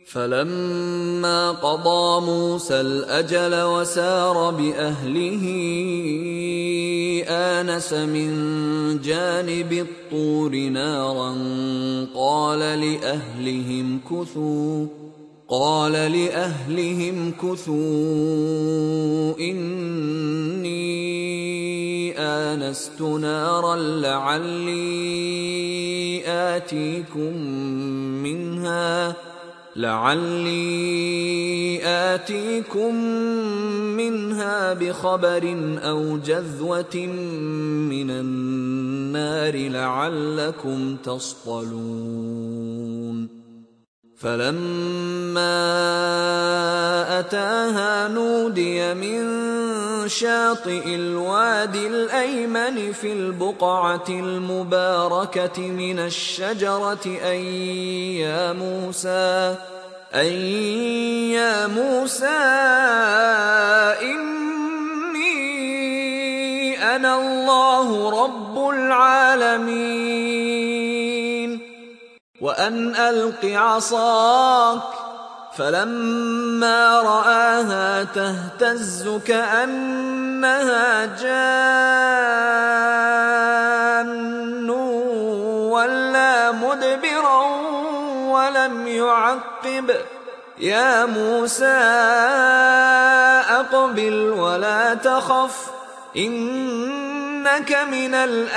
فلما قضى موسى الأجل وسار بأهله آنس من جانب الطور نارا قال لأهلهم كثوا إني آنست نارا لعلي آتيكم منها بخبر أو جذوة من النار لعلكم تصطلون. فلما أتاها نودي من شاطئ الوادي الأيمن في البقعة المباركة من الشجرة أن يا موسى إني أنا الله رب العالمين وأن ألق عصاك. فلما رآها تهتز كأنها جان ولا مدبرا ولم يعقب. يا موسى أقبل ولا تخف إنك من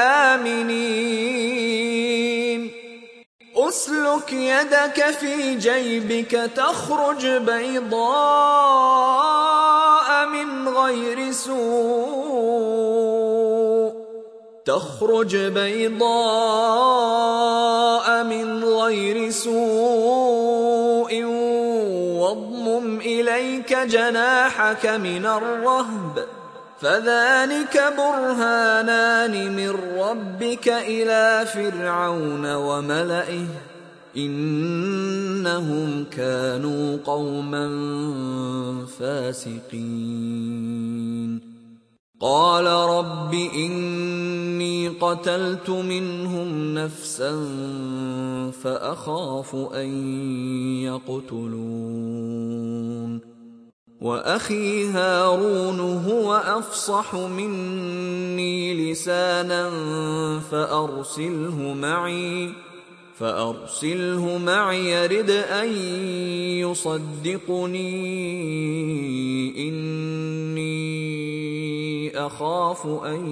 الآمنين. أسلك يدك في جيبك تخرج بيضاء من غير سوء واضمم إليك جناحك من الرهب فذلك برهانان من ربك إلى فرعون وملئه إنهم كانوا قوما فاسقين. قال رب إني قتلت منهم نفسا فأخاف أن يقتلون وأخي هارون هو أفصح مني لسانا فأرسله معي يرد أن يصدقني إني أخاف أن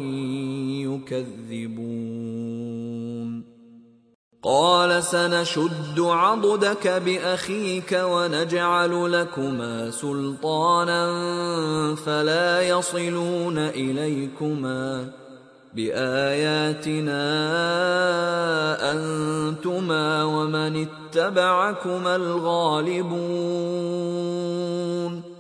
يكذبون. قال سنشد عضدك بأخيك ونجعل لكما سلطانا فلا يصلون إليكما بآياتنا أنتما ومن اتبعكما الغالبون.